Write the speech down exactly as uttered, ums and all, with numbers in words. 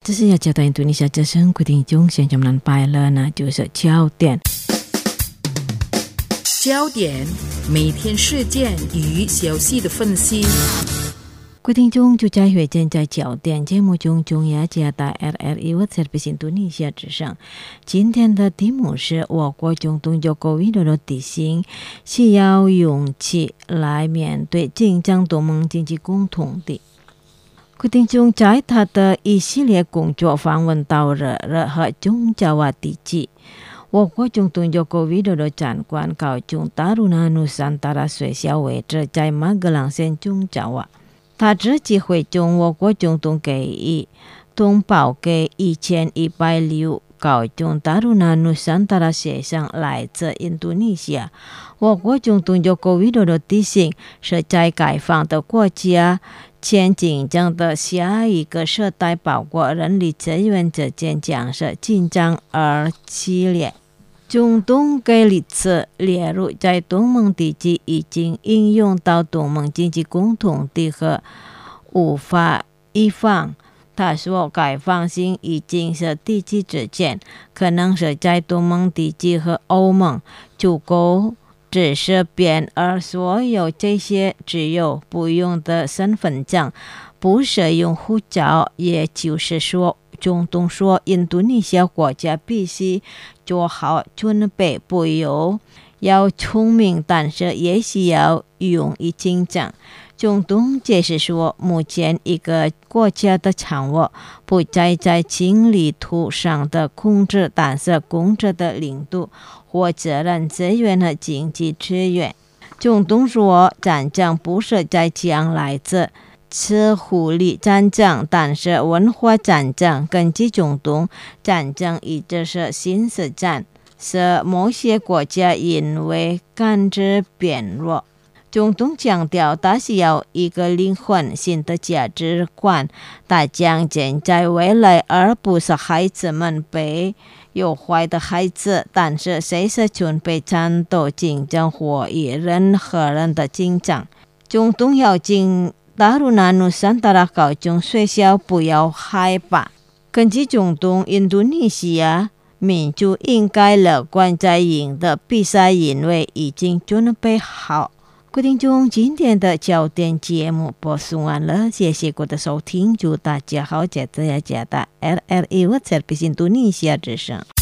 这是要交代印度尼西亚之声规定中现在们拜了呢，就是焦点。 焦点，每天事件与消息的分析。 规定中就在会见在焦点节目中，中亚加大 R R I Service 印度尼西亚之声。今天的题目是我国总统佐科维多多提醒，需要勇气来面对紧张多盟经济共同体。规定中在他的一系列工作访问到了热河中爪哇地区，我国总统佐科维多多长官高中达鲁纳努桑达拉学校位置在马格朗县中爪哇。他这次会中，我国总统给予通报给一千一百六高中达鲁纳努桑达拉学生来自印度尼西亚。我国总统佐科维多多提醒，是在开放的国家前紧张的下一个世代，包括人力资源之间将是紧张而激烈。中东该例子列入在东盟地区已经应用到东盟经济共同体和无法一方。他说开放性已经是地区之间，可能是在东盟地区和欧盟足够只是变，而所有这些只有不用的身份证，不使用护照，也就是说总统说印度尼西亚国家必须做好准备，不要要聪明，但是也需要勇于竞争。总统解释说，目前一个国家的掌握不再在经理图上的控制，但是控制的领度或责任资源和经济资源。总统说，战争不是在将来自吃狐狸战争，但是文化战争。根据总统，战争一直是新时战，是某些国家因为感知变弱。总统强调，他需要一个灵魂新的价值观，他将建在未来，而不是孩子们被有坏的孩子。但是谁是准备战斗竞争或与任何人的竞争？总统要进达鲁纳努桑达拉高中学校不要害怕。根据总统，印度尼西亚民族应该乐观在赢的比赛，因为已经准备好。各位听众，今天的焦点节目播送完了，谢谢各位的收听，祝大家好，接着要加大 R R I Service 印度尼西亚之声。